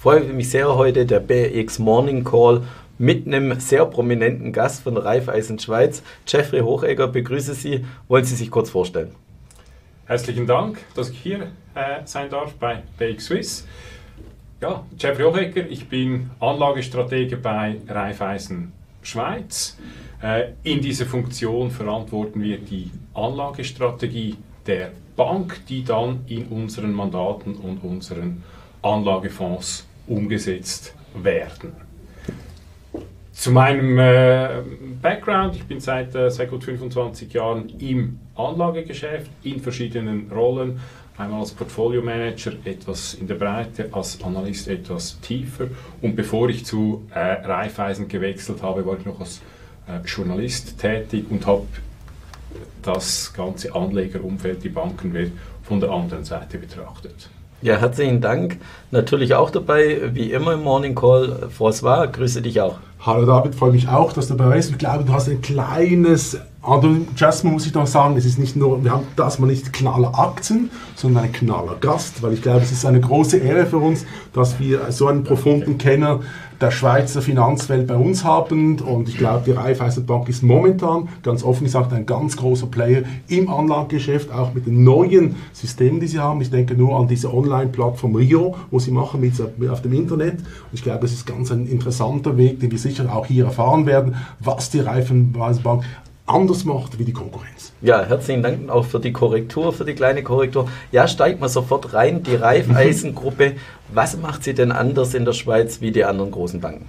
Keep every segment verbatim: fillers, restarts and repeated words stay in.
freue mich sehr heute, der B X Morning Call mit einem sehr prominenten Gast von der Raiffeisen Schweiz. Jeffrey Hochegger, begrüße Sie. Wollen Sie sich kurz vorstellen? Herzlichen Dank, dass ich hier äh, sein darf bei B X Swiss. Ja, Jeffrey Hochegger, ich bin Anlagestratege bei Raiffeisen Schweiz. Äh, in dieser Funktion verantworten wir die Anlagestrategie der Bank, die dann in unseren Mandaten und unseren Anlagefonds umgesetzt werden. Zu meinem äh, Background, ich bin seit, äh, seit gut fünfundzwanzig Jahren im Anlagegeschäft in verschiedenen Rollen, einmal als Portfolio Manager etwas in der Breite, als Analyst etwas tiefer, und bevor ich zu äh, Raiffeisen gewechselt habe, war ich noch als äh, Journalist tätig und habe das ganze Anlegerumfeld, die Bankenwelt, von der anderen Seite betrachtet. Ja, herzlichen Dank. Natürlich auch dabei, wie immer im Morning Call, François, grüße dich auch. Hallo David, freue mich auch, dass du dabei bist. Ich glaube, du hast ein kleines, Jasmin muss ich noch sagen, es ist nicht nur, wir haben das mal nicht Knaller Aktien, sondern ein Knaller Gast, weil ich glaube, es ist eine große Ehre für uns, dass wir so einen profunden Kenner der Schweizer Finanzwelt bei uns haben, und ich glaube, die Raiffeisenbank ist momentan, ganz offen gesagt, ein ganz großer Player im Anlagegeschäft, auch mit den neuen Systemen, die sie haben. Ich denke nur an diese Online-Plattform Rio, wo sie machen mit, auf dem Internet, und ich glaube, das ist ganz ein interessanter Weg, den wir sicher auch hier erfahren werden, was die Raiffeisenbank anders macht wie die Konkurrenz. Ja, herzlichen Dank auch für die Korrektur, für die kleine Korrektur. Ja, steigt mal sofort rein, die Raiffeisen-Gruppe. Was macht sie denn anders in der Schweiz wie die anderen großen Banken?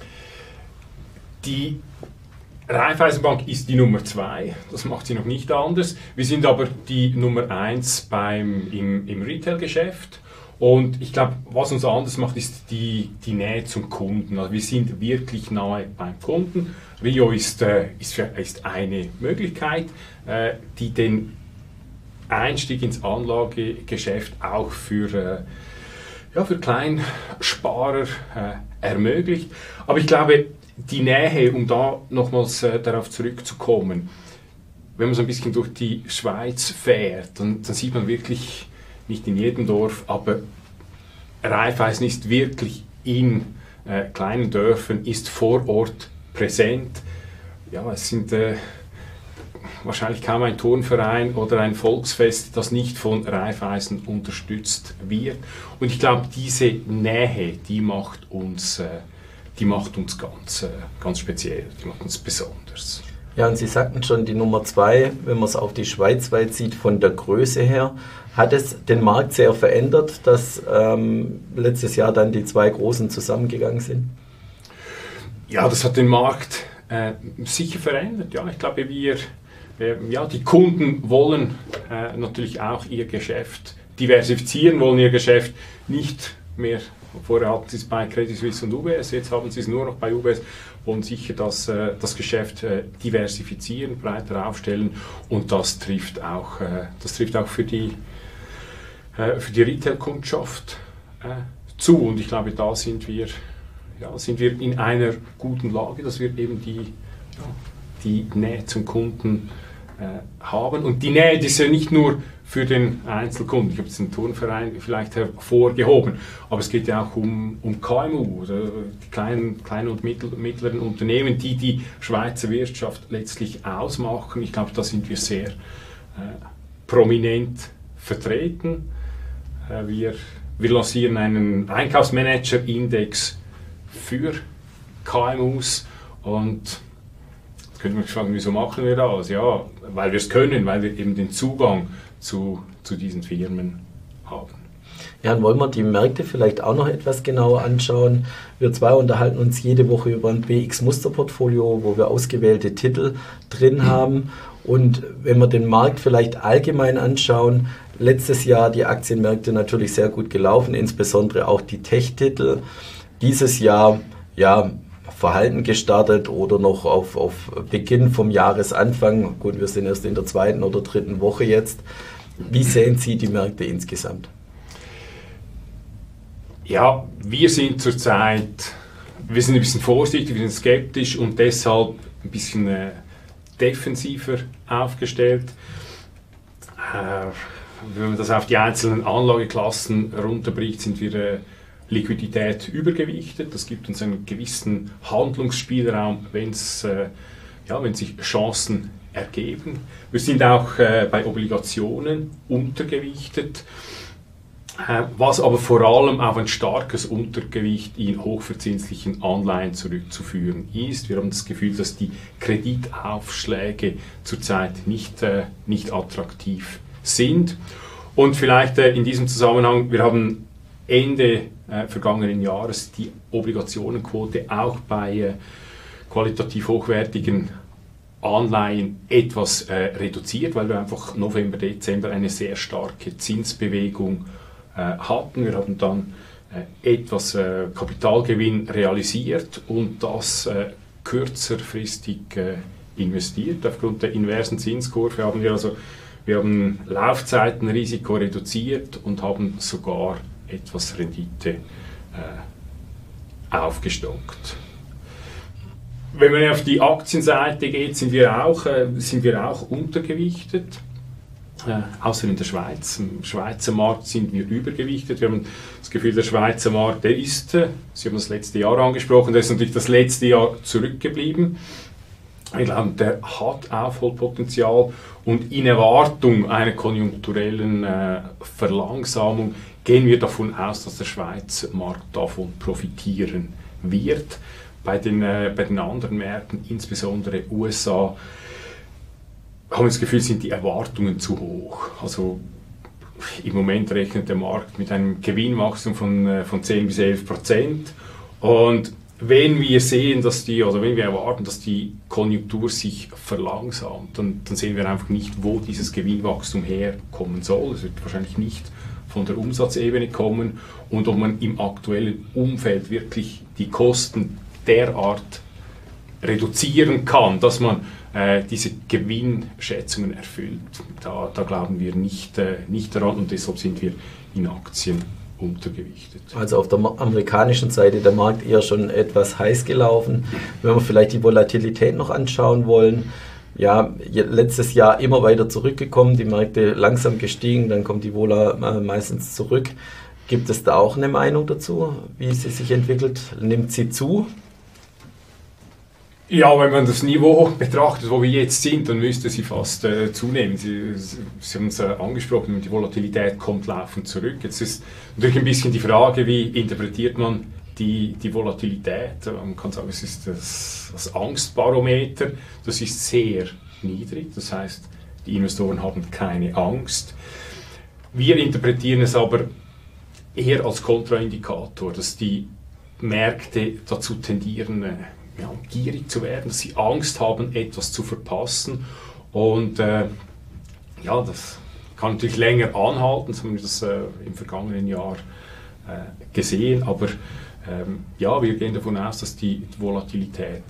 Die Raiffeisenbank ist die Nummer zwei, das macht sie noch nicht anders. Wir sind aber die Nummer eins beim, im, im Retail-Geschäft. Und ich glaube, was uns anders macht, ist die, die Nähe zum Kunden. Also wir sind wirklich nahe beim Kunden. Rio ist, äh, ist, ist eine Möglichkeit, äh, die den Einstieg ins Anlagegeschäft auch für, äh, ja, für Kleinsparer äh, ermöglicht. Aber ich glaube, die Nähe, um da nochmals äh, darauf zurückzukommen, wenn man so ein bisschen durch die Schweiz fährt, dann, dann sieht man wirklich, nicht in jedem Dorf, aber Raiffeisen ist wirklich in äh, kleinen Dörfern, ist vor Ort präsent. Ja, es sind äh, wahrscheinlich kaum ein Turnverein oder ein Volksfest, das nicht von Raiffeisen unterstützt wird. Und ich glaube, diese Nähe, die macht uns, äh, die macht uns ganz, äh, ganz speziell, die macht uns besonders. Ja, und Sie sagten schon, die Nummer zwei, wenn man es auf die Schweiz weit sieht, von der Größe her, hat es den Markt sehr verändert, dass ähm, letztes Jahr dann die zwei Großen zusammengegangen sind? Ja, das hat den Markt äh, sicher verändert. Ja, ich glaube, wir, äh, ja, die Kunden wollen äh, natürlich auch ihr Geschäft diversifizieren, wollen ihr Geschäft nicht mehr. Vorher hatten sie es bei Credit Suisse und U B S, jetzt haben sie es nur noch bei U B S, wollen sicher das, äh, das Geschäft äh, diversifizieren, breiter aufstellen, und das trifft auch, äh, das trifft auch für die, äh, für die Retail-Kundschaft äh, zu, und ich glaube, da sind wir, ja, sind wir in einer guten Lage, dass wir eben die, ja, die Nähe zum Kunden äh, haben, und die Nähe, die ist ja nicht nur für den Einzelkunden. Ich habe jetzt den Turnverein vielleicht hervorgehoben, aber es geht ja auch um, um K M U, oder die kleinen, kleinen und mittel, mittleren Unternehmen, die die Schweizer Wirtschaft letztlich ausmachen. Ich glaube, da sind wir sehr äh, prominent vertreten. Äh, wir, wir lancieren einen Einkaufsmanager-Index für K M Us, und jetzt könnte man fragen, wieso machen wir das? Ja, weil wir es können, weil wir eben den Zugang Zu, zu diesen Firmen haben. Ja, und wollen wir die Märkte vielleicht auch noch etwas genauer anschauen. Wir zwei unterhalten uns jede Woche über ein B X-Musterportfolio, wo wir ausgewählte Titel drin haben. Und wenn wir den Markt vielleicht allgemein anschauen, letztes Jahr die Aktienmärkte natürlich sehr gut gelaufen, insbesondere auch die Tech-Titel. Dieses Jahr, ja, verhalten gestartet oder noch auf, auf Beginn vom Jahresanfang. Gut, wir sind erst in der zweiten oder dritten Woche jetzt. Wie sehen Sie die Märkte insgesamt? Ja, wir sind zurzeit, wir sind ein bisschen vorsichtig, wir sind skeptisch und deshalb ein bisschen äh, defensiver aufgestellt. Äh, wenn man das auf die einzelnen Anlageklassen runterbricht, sind wir äh, Liquidität übergewichtet. Das gibt uns einen gewissen Handlungsspielraum, wenn es äh, ja, wenn sich Chancen ergeben. Wir sind auch äh, bei Obligationen untergewichtet, äh, was aber vor allem auf ein starkes Untergewicht in hochverzinslichen Anleihen zurückzuführen ist. Wir haben das Gefühl, dass die Kreditaufschläge zurzeit nicht, äh, nicht attraktiv sind. Und vielleicht äh, in diesem Zusammenhang, wir haben Ende äh, vergangenen Jahres die Obligationenquote auch bei äh, qualitativ hochwertigen Anleihen etwas äh, reduziert, weil wir einfach November, Dezember eine sehr starke Zinsbewegung äh, hatten. Wir haben dann äh, etwas äh, Kapitalgewinn realisiert und das äh, kürzerfristig äh, investiert. Aufgrund der inversen Zinskurve haben wir also wir haben Laufzeitenrisiko reduziert und haben sogar etwas Rendite äh, aufgestockt. Wenn man auf die Aktienseite geht, sind wir auch, äh, sind wir auch untergewichtet, äh, außer in der Schweiz. Im Schweizer Markt sind wir übergewichtet. Wir haben das Gefühl, der Schweizer Markt, der ist, äh, Sie haben das letzte Jahr angesprochen, der ist natürlich das letzte Jahr zurückgeblieben. Ich glaube, der hat Aufholpotenzial und in Erwartung einer konjunkturellen äh, Verlangsamung gehen wir davon aus, dass der Schweizer Markt davon profitieren wird. Bei den, äh, bei den anderen Märkten, insbesondere U S A, haben wir das Gefühl, sind die Erwartungen zu hoch. Also im Moment rechnet der Markt mit einem Gewinnwachstum von, äh, von zehn bis elf Prozent. Und wenn wir sehen, dass die, oder wenn wir erwarten, dass die Konjunktur sich verlangsamt, dann, dann sehen wir einfach nicht, wo dieses Gewinnwachstum herkommen soll. Es wird wahrscheinlich nicht von der Umsatzebene kommen und ob man im aktuellen Umfeld wirklich die Kosten derart reduzieren kann, dass man äh, diese Gewinnschätzungen erfüllt. Da, da glauben wir nicht, äh, nicht daran und deshalb sind wir in Aktien untergewichtet. Also auf der amerikanischen Seite der Markt eher schon etwas heiß gelaufen. Wenn wir vielleicht die Volatilität noch anschauen wollen, ja, letztes Jahr immer weiter zurückgekommen, die Märkte langsam gestiegen, dann kommt die Vola meistens zurück. Gibt es da auch eine Meinung dazu, wie sie sich entwickelt? Nimmt sie zu? Ja, wenn man das Niveau betrachtet, wo wir jetzt sind, dann müsste sie fast äh, zunehmen. Sie, Sie haben es äh, angesprochen, die Volatilität kommt laufend zurück. Jetzt ist natürlich ein bisschen die Frage, wie interpretiert man die, die Volatilität? Man kann sagen, es ist das, das Angstbarometer, das ist sehr niedrig. Das heißt, die Investoren haben keine Angst. Wir interpretieren es aber eher als Kontraindikator, dass die Märkte dazu tendieren, äh, Ja, gierig zu werden, dass sie Angst haben, etwas zu verpassen. Und äh, ja, das kann natürlich länger anhalten, so haben wir das äh, im vergangenen Jahr äh, gesehen. Aber ähm, ja, wir gehen davon aus, dass die Volatilität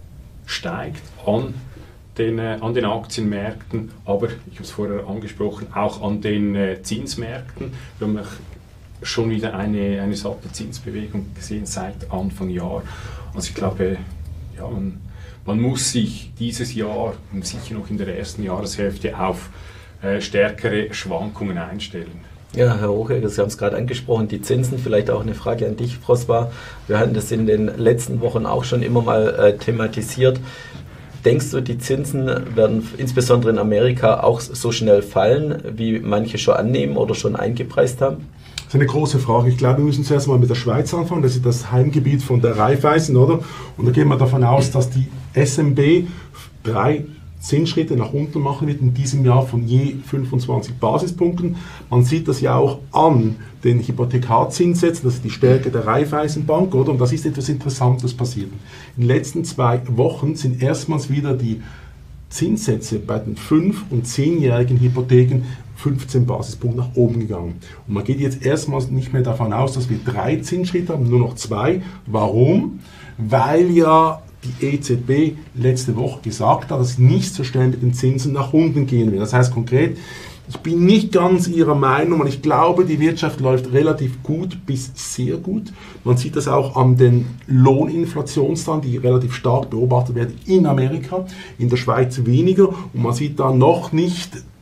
steigt an den, äh, an den Aktienmärkten, aber ich habe es vorher angesprochen, auch an den äh, Zinsmärkten. Wir haben schon wieder eine, eine satte Zinsbewegung gesehen seit Anfang Jahr. Also ich glaube, ja, man, man muss sich dieses Jahr und sicher noch in der ersten Jahreshälfte auf äh, stärkere Schwankungen einstellen. Ja, Herr Hochegger, Sie haben es gerade angesprochen, die Zinsen, vielleicht auch eine Frage an dich, Prosper. Wir hatten das in den letzten Wochen auch schon immer mal äh, thematisiert. Denkst du, die Zinsen werden insbesondere in Amerika auch so schnell fallen, wie manche schon annehmen oder schon eingepreist haben? Das ist eine große Frage. Ich glaube, wir müssen zuerst mal mit der Schweiz anfangen. Das ist das Heimgebiet von der Raiffeisen, oder? Und da gehen wir davon aus, dass die S N B drei Zinsschritte nach unten machen wird in diesem Jahr von je fünfundzwanzig Basispunkten. Man sieht das ja auch an den Hypothekarzinssätzen, das ist die Stärke der Raiffeisenbank, oder? Und das ist etwas Interessantes passiert. In den letzten zwei Wochen sind erstmals wieder die Zinssätze bei den fünf- und zehnjährigen Hypotheken fünfzehn Basispunkte nach oben gegangen. Und man geht jetzt erstmals nicht mehr davon aus, dass wir drei Zinsschritte haben, nur noch zwei. Warum? Weil ja die E Z B letzte Woche gesagt hat, dass es nicht so schnell mit den Zinsen nach unten gehen wird. Das heißt konkret, ich bin nicht ganz Ihrer Meinung, und ich glaube, die Wirtschaft läuft relativ gut bis sehr gut. Man sieht das auch an den Lohninflationszahlen, die relativ stark beobachtet werden in Amerika, in der Schweiz weniger. Und man sieht da noch nicht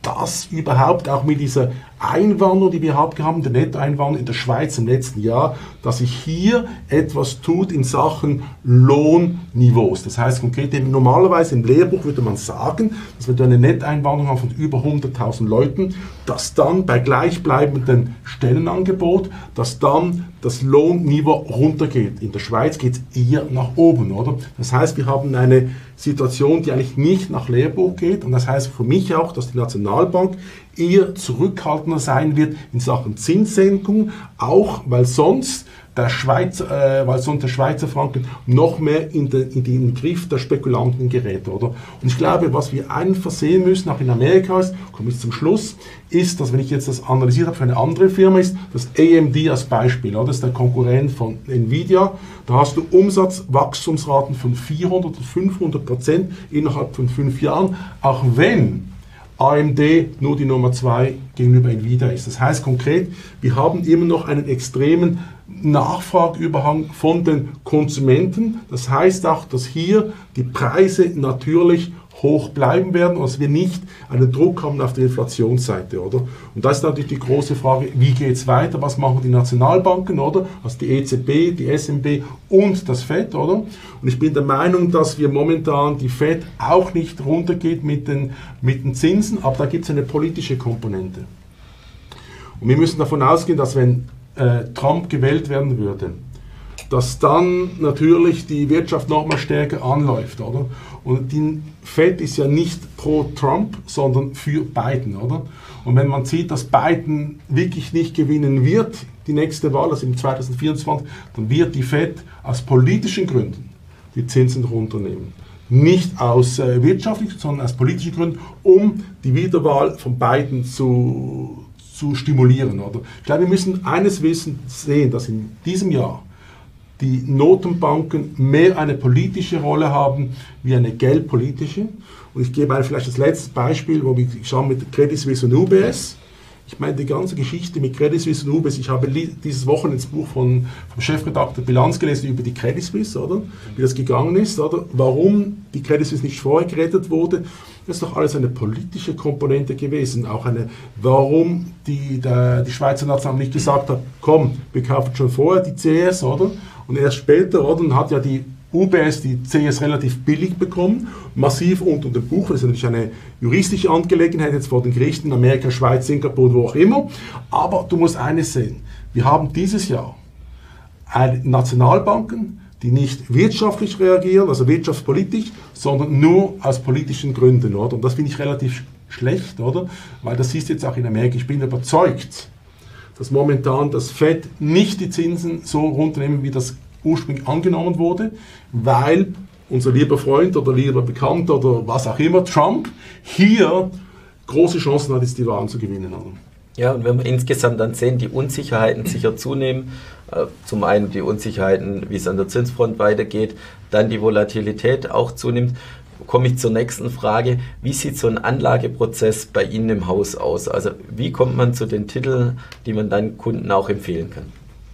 dass überhaupt auch mit dieser Einwanderung, die wir haben, der Nettoeinwanderung in der Schweiz im letzten Jahr, dass sich hier etwas tut in Sachen Lohnniveaus. Das heißt konkret, normalerweise im Lehrbuch würde man sagen, dass wir eine Nettoeinwanderung haben von über hunderttausend Leuten, dass dann bei gleichbleibendem Stellenangebot, dass dann das Lohnniveau runtergeht. In der Schweiz geht es eher nach oben, oder? Das heißt, wir haben eine Situation, die eigentlich nicht nach Lehrbuch geht, und das heißt für mich auch, dass die Nationalbank eher zurückhaltender sein wird in Sachen Zinssenkung, auch weil sonst der Schweizer, äh, weil sonst der Schweizer Franken noch mehr in den, in den Griff der Spekulanten gerät, oder? Und ich glaube, was wir einfach sehen müssen, auch in Amerika ist, komme ich zum Schluss, ist, dass wenn ich jetzt das analysiert habe für eine andere Firma, ist das A M D als Beispiel, oder? Das ist der Konkurrent von Nvidia. Da hast du Umsatzwachstumsraten von vierhundert und fünfhundert Prozent innerhalb von fünf Jahren, auch wenn A M D nur die Nummer zwei gegenüber Nvidia ist. Das heißt konkret, wir haben immer noch einen extremen Nachfrageüberhang von den Konsumenten. Das heißt auch, dass hier die Preise natürlich hoch bleiben werden und dass wir nicht einen Druck haben auf der Inflationsseite, oder? Und das ist natürlich die große Frage, wie geht es weiter, was machen die Nationalbanken, oder? Also die E Z B, die S N B und das Fed, oder? Und ich bin der Meinung, dass wir momentan die Fed auch nicht runtergeht mit den, mit den Zinsen, aber da gibt es eine politische Komponente. Und wir müssen davon ausgehen, dass wenn äh, Trump gewählt werden würde, dass dann natürlich die Wirtschaft noch mal stärker anläuft, oder? Und die Fed ist ja nicht pro Trump, sondern für Biden, oder? Und wenn man sieht, dass Biden wirklich nicht gewinnen wird, die nächste Wahl, also im zwanzig vierundzwanzig, dann wird die Fed aus politischen Gründen die Zinsen runternehmen. Nicht aus äh, wirtschaftlichen, sondern aus politischen Gründen, um die Wiederwahl von Biden zu, zu stimulieren, oder? Ich glaube, wir müssen eines wissen, sehen, dass in diesem Jahr die Notenbanken mehr eine politische Rolle haben wie eine geldpolitische. Und ich gebe vielleicht das letzte Beispiel, wo wir schauen mit Credit Suisse und U B S. Ich meine, die ganze Geschichte mit Credit Suisse und U B S, ich habe dieses Wochenende das Buch von, vom Chefredakteur Bilanz gelesen über die Credit Suisse, oder? Wie das gegangen ist, oder? Warum die Credit Suisse nicht vorher gerettet wurde. Das ist doch alles eine politische Komponente gewesen. Auch eine, warum die, der, die Schweizer Nationalbank nicht gesagt hat, komm, wir kaufen schon vorher die C S, oder? Und erst später, oder, dann hat ja die U B S die C S relativ billig bekommen, massiv unter dem Buch. Das ist natürlich eine juristische Angelegenheit jetzt vor den Gerichten in Amerika, Schweiz, Singapur, wo auch immer. Aber du musst eines sehen, wir haben dieses Jahr Nationalbanken, die nicht wirtschaftlich reagieren, also wirtschaftspolitisch, sondern nur aus politischen Gründen, oder? Und das finde ich relativ schlecht, oder? Weil das siehst du jetzt auch in Amerika. Ich bin überzeugt, dass momentan das Fed nicht die Zinsen so runternehmen, wie das ursprünglich angenommen wurde, weil unser lieber Freund oder lieber Bekannter oder was auch immer, Trump, hier große Chancen hat, jetzt die Wahlen zu gewinnen. Ja, und wenn wir insgesamt dann sehen, die Unsicherheiten sicher zunehmen, äh, zum einen die Unsicherheiten, wie es an der Zinsfront weitergeht, dann die Volatilität auch zunimmt, komme ich zur nächsten Frage. Wie sieht so ein Anlageprozess bei Ihnen im Haus aus? Also wie kommt man zu den Titeln, die man dann Kunden auch empfehlen kann?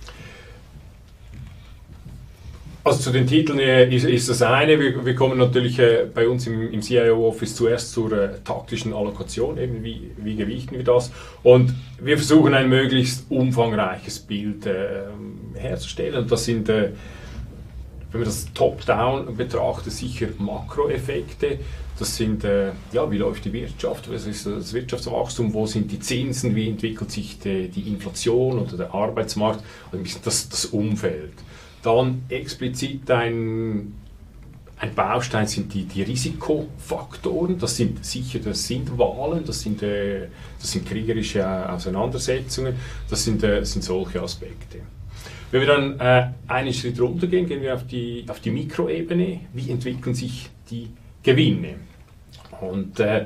Also zu den Titeln äh, ist, ist das eine, wir, wir kommen natürlich äh, bei uns im, im C I O-Office zuerst zur äh, taktischen Allokation, eben wie, wie gewichten wir das, und wir versuchen ein möglichst umfangreiches Bild äh, herzustellen, und das sind, äh, wenn man das Top-Down betrachtet, sicher Makroeffekte. Das sind, äh, ja, wie läuft die Wirtschaft, was ist das Wirtschaftswachstum, wo sind die Zinsen, wie entwickelt sich die, die Inflation oder der Arbeitsmarkt, also ein bisschen das, das Umfeld. Dann explizit ein, ein Baustein sind die, die Risikofaktoren, das sind sicher, das sind Wahlen, das sind, äh, das sind kriegerische Auseinandersetzungen, das sind, äh, sind solche Aspekte. Wenn wir dann äh, einen Schritt runtergehen, gehen wir auf die, auf die Mikroebene, wie entwickeln sich die Gewinne. Und, äh,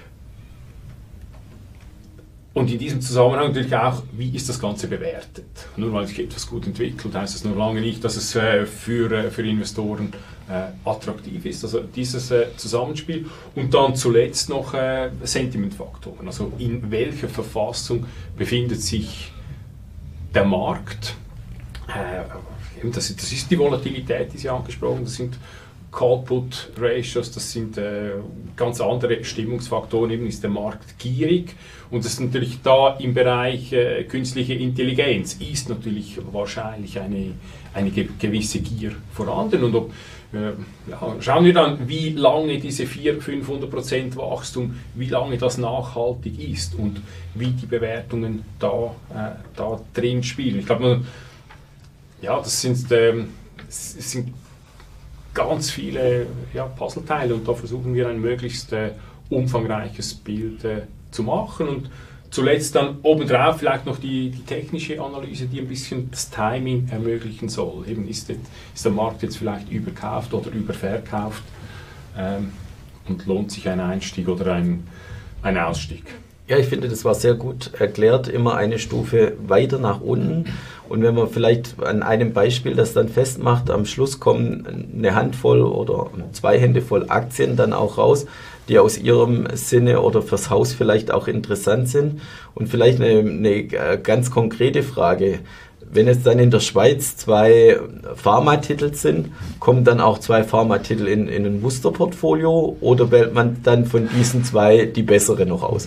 und in diesem Zusammenhang natürlich auch, wie ist das Ganze bewertet. Nur weil sich etwas gut entwickelt, heißt das noch lange nicht, dass es äh, für, äh, für Investoren äh, attraktiv ist. Also dieses äh, Zusammenspiel. Und dann zuletzt noch äh, Sentimentfaktoren. Also in welcher Verfassung befindet sich der Markt? Äh, das, das ist die Volatilität, die Sie angesprochen haben. Das sind Call-Put-Ratios, das sind äh, ganz andere Stimmungsfaktoren, eben ist der Markt gierig und das ist natürlich da im Bereich äh, künstliche Intelligenz ist natürlich wahrscheinlich eine, eine ge gewisse Gier vorhanden und ob, äh, ja, schauen wir dann, wie lange diese vierhundert bis fünfhundert Prozent Wachstum, wie lange das nachhaltig ist und wie die Bewertungen da, äh, da drin spielen. Ich glaube, ja, das sind, ähm, das sind ganz viele ja, Puzzleteile und da versuchen wir ein möglichst äh, umfangreiches Bild äh, zu machen und zuletzt dann obendrauf vielleicht noch die, die technische Analyse, die ein bisschen das Timing ermöglichen soll. Eben ist, det, ist der Markt jetzt vielleicht überkauft oder überverkauft ähm, und lohnt sich ein Einstieg oder ein, ein Ausstieg. Ja, ich finde, das war sehr gut erklärt, immer eine Stufe weiter nach unten. Und wenn man vielleicht an einem Beispiel das dann festmacht, am Schluss kommen eine Handvoll oder zwei Hände voll Aktien dann auch raus, die aus ihrem Sinne oder fürs Haus vielleicht auch interessant sind. Und vielleicht eine, eine ganz konkrete Frage. Wenn es dann in der Schweiz zwei Pharmatitel sind, kommen dann auch zwei Pharmatitel in, in ein Musterportfolio oder wählt man dann von diesen zwei die bessere noch aus?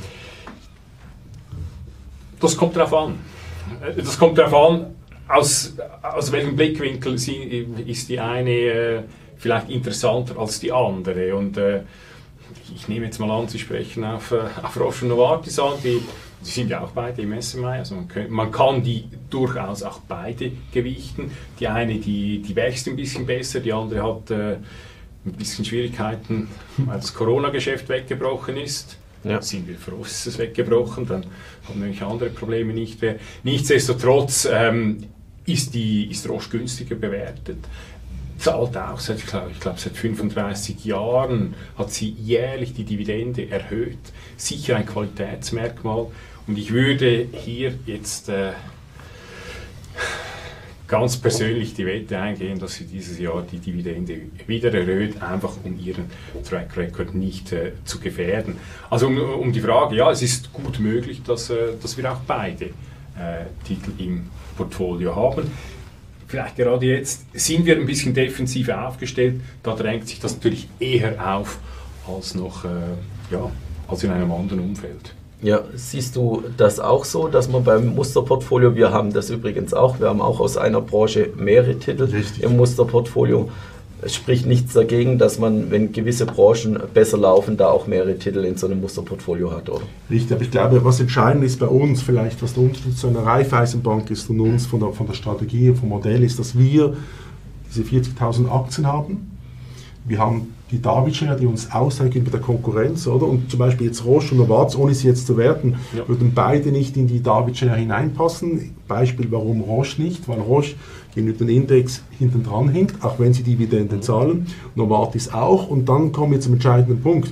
Das kommt darauf an. Das kommt darauf an, aus, aus welchem Blickwinkel sie, ist die eine äh, vielleicht interessanter als die andere. Und äh, ich nehme jetzt mal an, Sie sprechen auf, äh, auf Roche und Novartis an, die, die sind ja auch beide im S M I, also man, kann, man kann die durchaus auch beide gewichten. Die eine, die, die wächst ein bisschen besser, die andere hat äh, ein bisschen Schwierigkeiten, weil das Corona-Geschäft weggebrochen ist. Ja. Sind wir froh, ist es weggebrochen, dann haben nämlich andere Probleme nicht mehr. Nichtsdestotrotz ähm, ist, die, ist Roche günstiger bewertet. Zahlt auch seit, ich glaube, ich glaube, seit fünfunddreißig Jahren hat sie jährlich die Dividende erhöht. Sicher ein Qualitätsmerkmal. Und ich würde hier jetzt äh, ganz persönlich die Wette eingehen, dass sie dieses Jahr die Dividende wieder erhöht, einfach um ihren Track Record nicht äh, zu gefährden. Also um, um die Frage, ja, es ist gut möglich, dass, äh, dass wir auch beide äh, Titel im Portfolio haben. Vielleicht gerade jetzt sind wir ein bisschen defensiver aufgestellt, da drängt sich das natürlich eher auf als noch äh, ja, als in einem anderen Umfeld. Ja, siehst du das auch so, dass man beim Musterportfolio, wir haben das übrigens auch, wir haben auch aus einer Branche mehrere Titel Richtig. Im Musterportfolio. Es spricht nichts dagegen, dass man, wenn gewisse Branchen besser laufen, da auch mehrere Titel in so einem Musterportfolio hat, oder? Richtig, aber ich glaube, was entscheidend ist bei uns, vielleicht was der Unterschied zu einer Raiffeisenbank ist und uns von der, von der Strategie, vom Modell, ist, dass wir diese vierzigtausend Aktien haben. Wir haben die David-Share, die uns auszeichnet mit der Konkurrenz, oder? Und zum Beispiel jetzt Roche und Novartis, ohne sie jetzt zu werten, ja. würden beide nicht in die David-Share hineinpassen. Beispiel, warum Roche nicht? Weil Roche gegenüber dem Index hinten dran hinkt, auch wenn sie Dividenden zahlen. Novartis auch. Und dann kommen wir zum entscheidenden Punkt.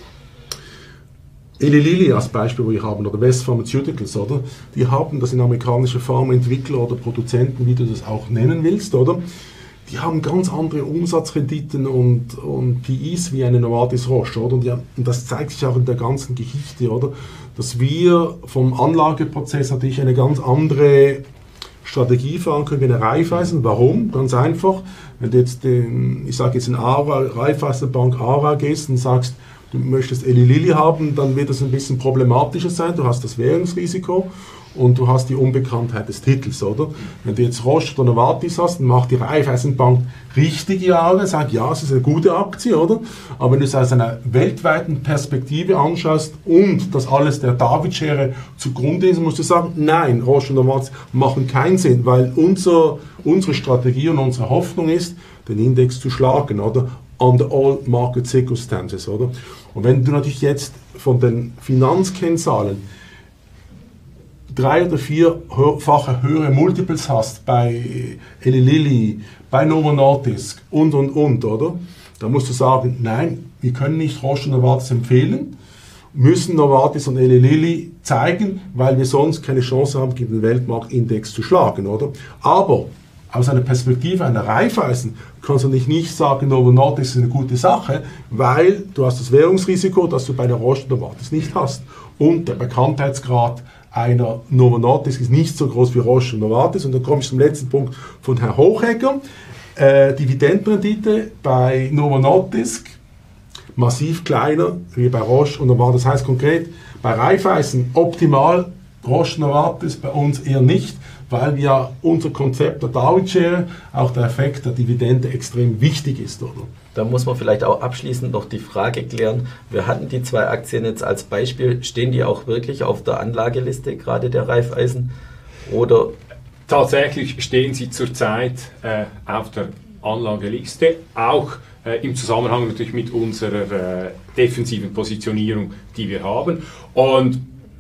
Eli Lilly als Beispiel, wo wir haben, oder West Pharmaceuticals, oder? Die haben, das sind amerikanische Pharmaentwickler oder Produzenten, wie du das auch nennen willst, oder? Die haben ganz andere Umsatzrenditen und, und P Is wie eine Novartis Roche, oder? Und, die, und das zeigt sich auch in der ganzen Geschichte, oder? Dass wir vom Anlageprozess natürlich eine ganz andere Strategie fahren können wie eine Raiffeisen. Warum? Ganz einfach. Wenn du jetzt, den, ich sage jetzt in Ara, Raiffeisenbank Ara gehst und sagst, du möchtest Eli Lilly haben, dann wird das ein bisschen problematischer sein. Du hast das Währungsrisiko und du hast die Unbekanntheit des Titels, oder? Wenn du jetzt Roche oder Novartis hast, dann macht die Raiffeisenbank richtige Jahre, sagt, ja, es ist eine gute Aktie, oder? Aber wenn du es aus einer weltweiten Perspektive anschaust und das alles der David-Schere zugrunde ist, musst du sagen, nein, Roche und Novartis machen keinen Sinn, weil unser, unsere Strategie und unsere Hoffnung ist, den Index zu schlagen, oder? Under all market circumstances, oder? Und wenn du natürlich jetzt von den Finanzkennzahlen drei- oder vierfache höhere Multiples hast bei Eli Lilly, bei Novo Nordisk und, und, und, oder? Da musst du sagen, nein, wir können nicht Roche und Novartis empfehlen, müssen Novartis und Eli Lilly zeigen, weil wir sonst keine Chance haben, gegen den Weltmarktindex zu schlagen, oder? Aber aus einer Perspektive einer Raiffeisen kannst du nicht, nicht sagen, Novo Nordisk ist eine gute Sache, weil du hast das Währungsrisiko, das du bei der Roche und Novartis nicht hast. Und der Bekanntheitsgrad einer Novo Nordisk ist nicht so groß wie Roche und Novartis. Und dann komme ich zum letzten Punkt von Herrn Hochegger. Äh, Dividendenrendite bei Novo Nordisk massiv kleiner wie bei Roche und Novartis. Das heißt konkret, bei Raiffeisen optimal, Roche Novartis bei uns eher nicht, weil ja unser Konzept der Darwin Share, auch der Effekt der Dividende extrem wichtig ist, oder? Da muss man vielleicht auch abschließend noch die Frage klären, wir hatten die zwei Aktien jetzt als Beispiel, stehen die auch wirklich auf der Anlageliste, gerade der Raiffeisen, oder? Tatsächlich stehen sie zurzeit äh, auf der Anlageliste, auch äh, im Zusammenhang natürlich mit unserer äh, defensiven Positionierung, die wir haben. Und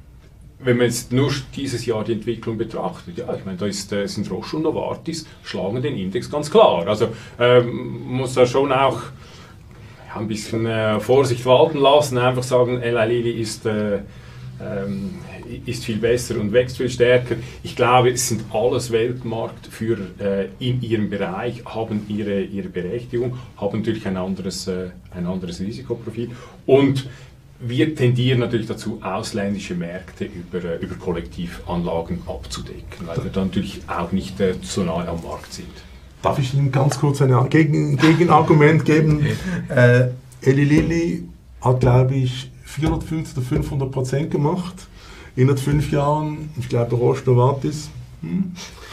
wenn man jetzt nur dieses Jahr die Entwicklung betrachtet, ja, ich meine, da ist, äh, sind Roche und Novartis, schlagen den Index ganz klar. Also ähm, muss da schon auch ja, ein bisschen äh, Vorsicht walten lassen, einfach sagen, Eli Lilly ist, äh, ähm, ist viel besser und wächst viel stärker. Ich glaube, es sind alles Weltmarktführer äh, in ihrem Bereich, haben ihre, ihre Berechtigung, haben natürlich ein anderes, äh, ein anderes Risikoprofil und wir tendieren natürlich dazu, ausländische Märkte über, äh, über Kollektivanlagen abzudecken, weil wir dann natürlich auch nicht äh, so nahe am Markt sind. Darf ich Ihnen ganz kurz ein Gegen Gegenargument geben? äh, Eli Lilly hat, glaube ich, vierhundertfünfzig oder fünfhundert Prozent gemacht in fünf Jahren. Ich glaube, Roche Novartis. Hm?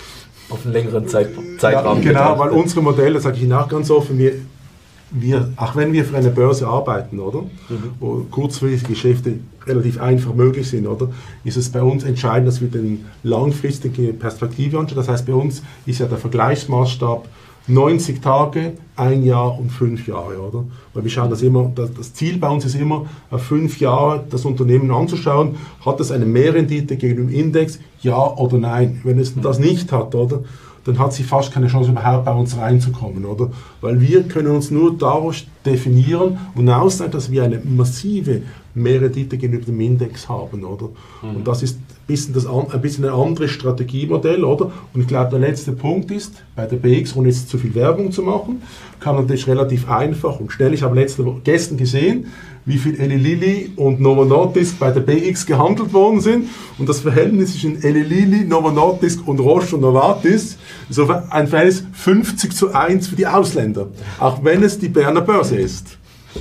Auf einen längeren Zeit Zeitraum. Ja, genau, weil unsere Modelle, sage ich Ihnen auch ganz offen, wir Wir, auch wenn wir für eine Börse arbeiten, oder, mhm. wo kurzfristige Geschäfte relativ einfach möglich sind, oder, ist es bei uns entscheidend, dass wir den langfristige Perspektive anschauen. Das heißt, bei uns ist ja der Vergleichsmaßstab neunzig Tage, ein Jahr und fünf Jahre, oder? Weil wir schauen das immer, das Ziel bei uns ist immer, auf fünf Jahre das Unternehmen anzuschauen, hat es eine Mehrrendite gegenüber dem Index, ja oder nein? Wenn es das nicht hat, oder, dann hat sie fast keine Chance, überhaupt bei uns reinzukommen, oder? Weil wir können uns nur daraus definieren und aussagen, dass wir eine massive Mehrrendite gegenüber dem Index haben, oder? Mhm. Und das ist ein bisschen, das, ein bisschen ein anderes Strategiemodell, oder? Und ich glaube, der letzte Punkt ist, bei der B X, ohne jetzt zu viel Werbung zu machen, kann man natürlich relativ einfach und schnell, ich habe letzte Woche, gestern gesehen, wie viel Eli Lilly und Novo Nordisk bei der B X gehandelt worden sind. Und das Verhältnis zwischen Eli Lilly, Novo Nordisk und Roche und Novartis ist ein Verhältnis fünfzig zu eins für die Ausländer, auch wenn es die Berner Börse ist.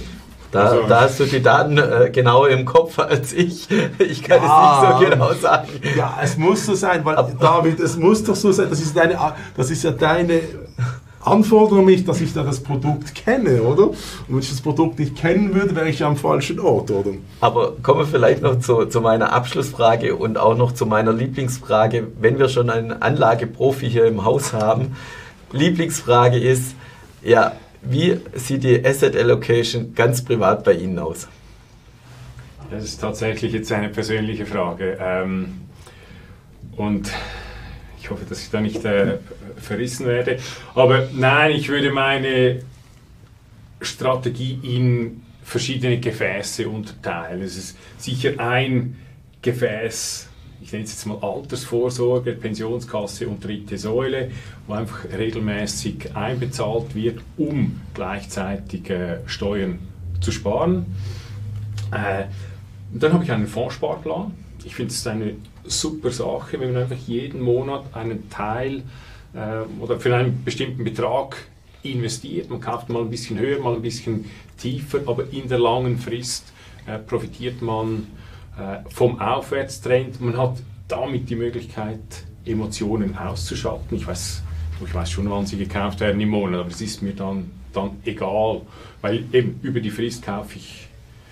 Da, also, da hast du die Daten äh, genauer im Kopf als ich. Ich kann ja, es nicht so genau sagen. Ja, es muss so sein, weil Aber, David, es muss doch so sein. Das ist, deine, das ist ja deine Anforderung, mich, dass ich da das Produkt kenne, oder? Und wenn ich das Produkt nicht kennen würde, wäre ich ja am falschen Ort, oder? Aber kommen wir vielleicht noch zu, zu meiner Abschlussfrage und auch noch zu meiner Lieblingsfrage, wenn wir schon einen Anlageprofi hier im Haus haben. Lieblingsfrage ist, ja, wie sieht die Asset Allocation ganz privat bei Ihnen aus? Das ist tatsächlich jetzt eine persönliche Frage. Ähm, und ich hoffe, dass ich da nicht äh, verrissen werde. Aber nein, ich würde meine Strategie in verschiedene Gefäße unterteilen. Es ist sicher ein Gefäß, ich nenne es jetzt mal Altersvorsorge, Pensionskasse und dritte Säule, wo einfach regelmäßig einbezahlt wird, um gleichzeitig äh, Steuern zu sparen. Äh, und dann habe ich einen Fondssparplan. Ich finde es eine super Sache, wenn man einfach jeden Monat einen Teil äh, oder für einen bestimmten Betrag investiert. Man kauft mal ein bisschen höher, mal ein bisschen tiefer, aber in der langen Frist äh, profitiert man äh, vom Aufwärtstrend. Man hat damit die Möglichkeit, Emotionen auszuschalten. Ich weiß, ich weiß schon, wann sie gekauft werden im Monat, aber es ist mir dann, dann egal, weil eben über die Frist kaufe ich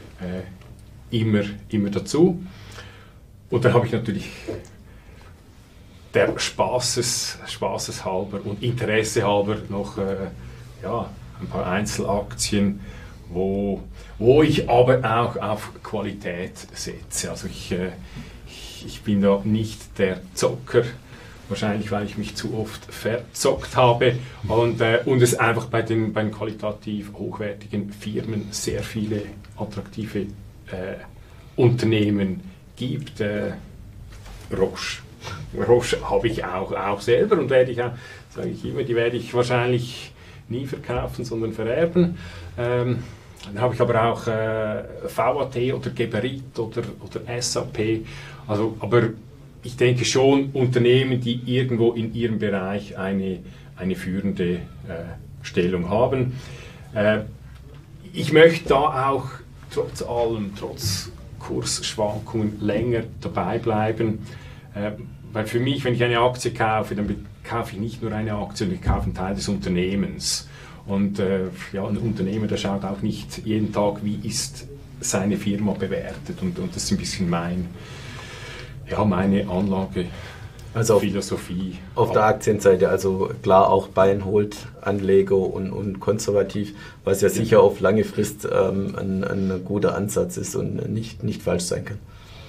äh, immer, immer dazu. Und dann habe ich natürlich der Spaßes, Spaßeshalber und Interessehalber noch äh, ja, ein paar Einzelaktien, wo, wo ich aber auch auf Qualität setze. Also ich, äh, ich, ich bin da nicht der Zocker, wahrscheinlich weil ich mich zu oft verzockt habe und, äh, und es einfach bei den, bei den qualitativ hochwertigen Firmen sehr viele attraktive äh, Unternehmen gibt. Äh, Roche. Roche habe ich auch, auch selber und werde ich auch, sage ich immer, die werde ich wahrscheinlich nie verkaufen, sondern vererben. Ähm, dann habe ich aber auch äh, V A T oder Geberit oder, oder S A P. Also, aber ich denke schon Unternehmen, die irgendwo in ihrem Bereich eine, eine führende äh, Stellung haben. Äh, ich möchte da auch trotz allem, trotz Kursschwankungen länger dabei bleiben, äh, weil für mich, wenn ich eine Aktie kaufe, dann kaufe ich nicht nur eine Aktie, sondern ich kaufe einen Teil des Unternehmens. Und äh, ja, ein Unternehmer, der schaut auch nicht jeden Tag, wie ist seine Firma bewertet. Und, und das ist ein bisschen mein, ja, meine Anlage. Also auf, Philosophie. Auf der Aktienseite, also klar auch Buy and Hold Anleger und, und konservativ, was ja sicher auf lange Frist ähm, ein, ein guter Ansatz ist und nicht, nicht falsch sein kann.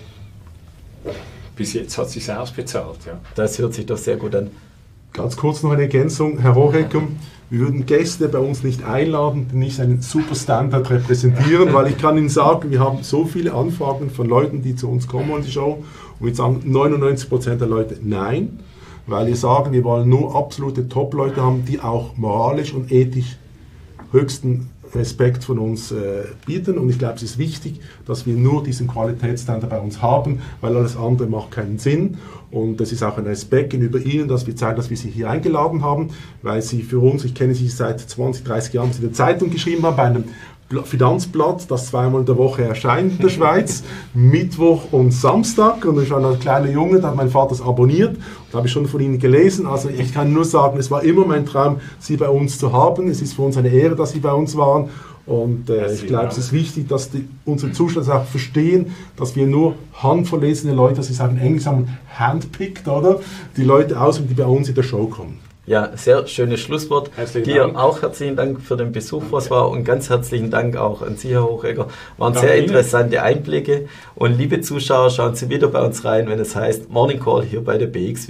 Bis jetzt hat es sich ausbezahlt, ja. Das hört sich doch sehr gut an. Ganz kurz noch eine Ergänzung, Herr Horecker. Wir würden Gäste bei uns nicht einladen, die nicht einen super Standard repräsentieren, weil ich kann Ihnen sagen, wir haben so viele Anfragen von Leuten, die zu uns kommen an die Show und wir sagen neunundneunzig Prozent der Leute nein, weil wir sagen, wir wollen nur absolute Top-Leute haben, die auch moralisch und ethisch höchsten Respekt von uns äh, bieten und ich glaube, es ist wichtig, dass wir nur diesen Qualitätsstandard bei uns haben, weil alles andere macht keinen Sinn und das ist auch ein Respekt gegenüber Ihnen, dass wir zeigen, dass wir Sie hier eingeladen haben, weil Sie für uns, ich kenne Sie seit zwanzig, dreißig Jahren, Sie in der Zeitung geschrieben haben, bei einem Finanzblatt, das zweimal in der Woche erscheint in der Schweiz, Mittwoch und Samstag und ich war ein kleiner Junge, da hat mein Vater es abonniert und habe ich schon von Ihnen gelesen, also ich kann nur sagen, es war immer mein Traum, Sie bei uns zu haben, es ist für uns eine Ehre, dass Sie bei uns waren und äh, ich glaube, es ist wichtig, dass die, unsere Zuschauer auch verstehen, dass wir nur handverlesene Leute, dass Sie sagen, in Englisch sagen, handpicked, oder? Die Leute aus, die bei uns in der Show kommen. Ja, sehr schönes Schlusswort. Herzlichen Dir Dank. auch herzlichen Dank für den Besuch, was war und ganz herzlichen Dank auch an Sie, Herr Hochegger. Waren Danke sehr Ihnen. interessante Einblicke und liebe Zuschauer, schauen Sie wieder bei uns rein, wenn es heißt Morning Call hier bei der B X W.